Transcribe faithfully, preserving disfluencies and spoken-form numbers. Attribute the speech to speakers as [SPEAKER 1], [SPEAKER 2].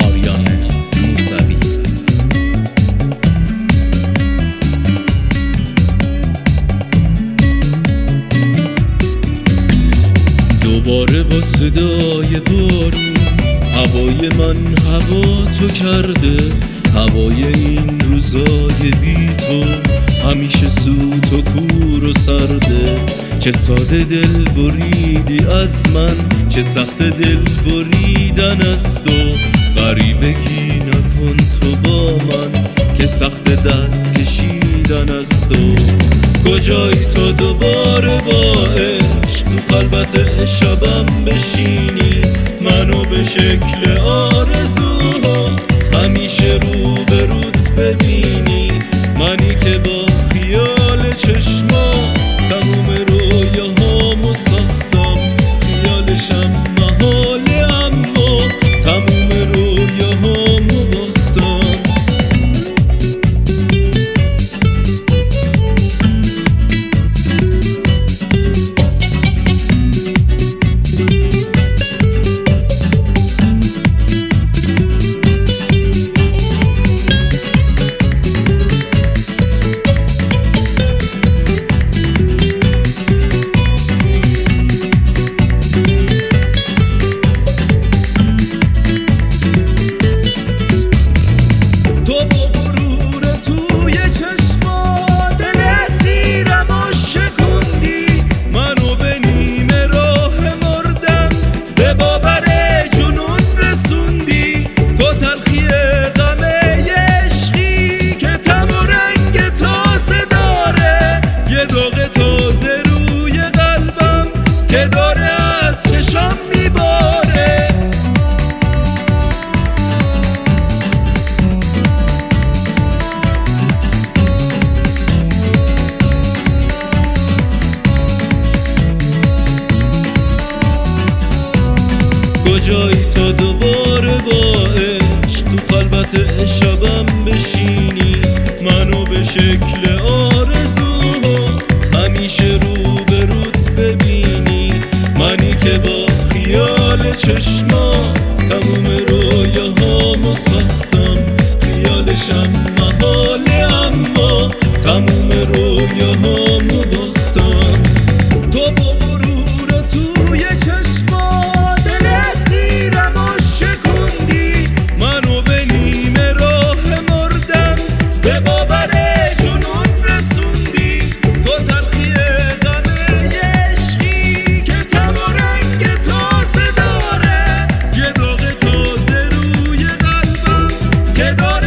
[SPEAKER 1] آریان موسوی. دوباره با صدای بارون هوای من هوا تو کرده، هوای این روزای بی تو همیشه سوت و کور و سرده. چه ساده دل بریدی از من، چه سخت دل بریدن از تو. غریبگی نکن تو با من که سخت دست کشیدن از تو. کجایی تو دوباره با عشق تو خلوت شبم بشینی، منو به شکل آرزوهات همیشه رو به روت ببینی. منی که با خیال چشما تموم رویاهامو ساختم، خیالشم محاله اما تموم رویاهامو باختم. که داره از چشم میباره. کجایی تا دوباره با عشق تو خلوت شبم بشینی، منو به شکل آرزوهات همیشه رو به روت ببینی. منی که با خیال چشما تموم رویاهامو ساختم، خیالشم محاله اما تموم رویاهامو باختم. تو با غرور توی چشما دل اسیرمو شکوندی، منو به نیمه راه مردن به باور جنون رسوندی. تو تلخی غم عشقی که تم و رنگ تازه داره، یه داغ تازه روی قلبم که داره